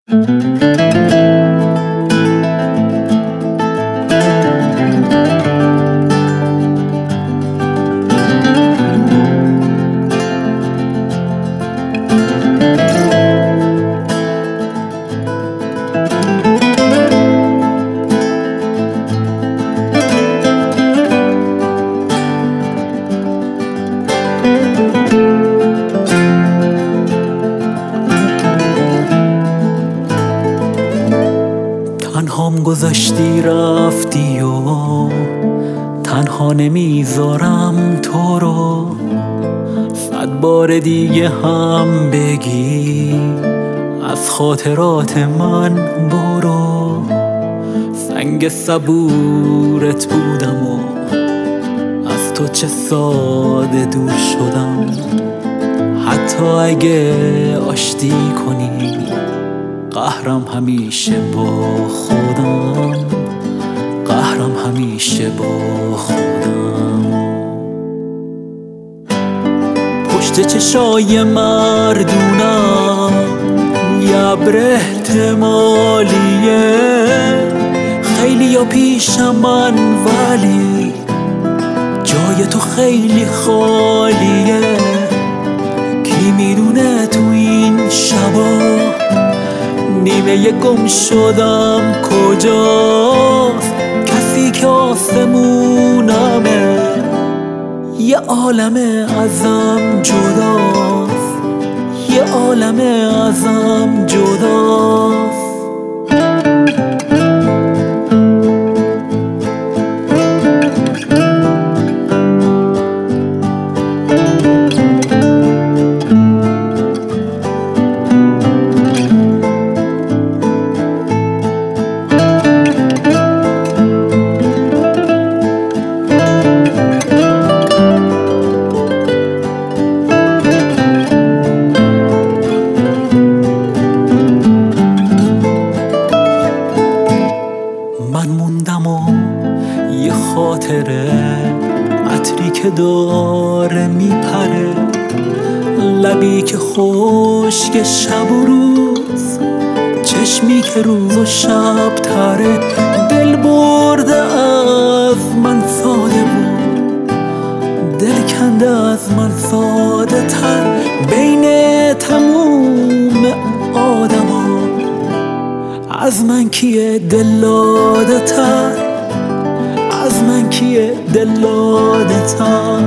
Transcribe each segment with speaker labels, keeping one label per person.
Speaker 1: تنهام گذاشتی رفتی و تنها نمیذارم تو رو، 100 بار دیگه هم بگی از خاطرات من برو. سنگ صبورت بودم و از تو چه ساده دور شدم. حتی اگه آشتی کنی قهرم همیشه با خودم، قهرم همیشه با خودم. پشت چشای مردونم یه ابر احتمالیه، خیلی یا پیشم من ولی جای تو خیلی خالیه. کی میدونه تو این شبا نیمه گم شدم کجاست؟ کسی که آسمونمه یه عالم ازم جداست، یه عالم ازم جداست. من موندم و یه خاطره، عطری که داره میپره، لبی که خشک شب و روز، چشمی که روز و شب تره. دل برده از من ساده بود، دل کنده از من ساده تر. بین تموم آدم از من کیه دلاده تر، از من کیه دلاده تر.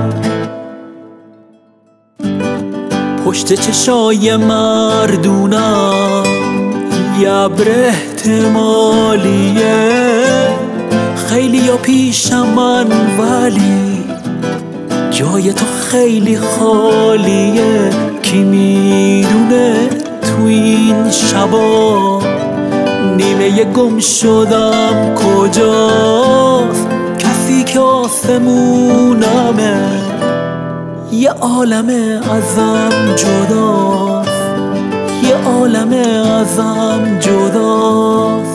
Speaker 1: پشت چشای مردونم یه ابر احتمالیه، خیلی یا پیشم من ولی جای تو خیلی خالیه. کی میدونه تو این شبا نیمه گم شدم کجاست؟ کسی که آسمونمه یه عالم ازم جداست، یه عالم ازم جداست.